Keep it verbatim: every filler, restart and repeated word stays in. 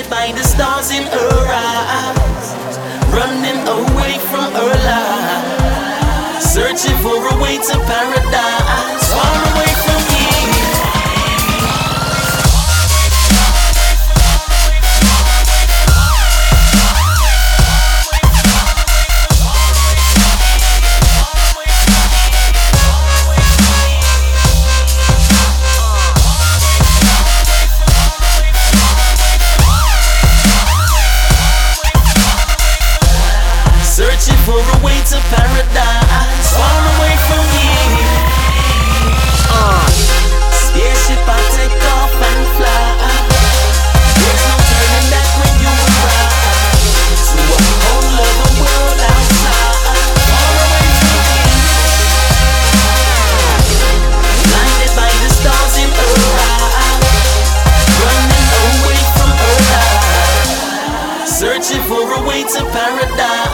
by the stars in her eyes, running away from her life, searching for a way to paradise, far away from here. Searching for a way to paradise, far away from here. Uh, spaceship I take off and fly. There's no turning back when you arrive to a whole other world outside, far away from here. Blinded by the stars in her eyes, running away from her life, searching for a way to paradise.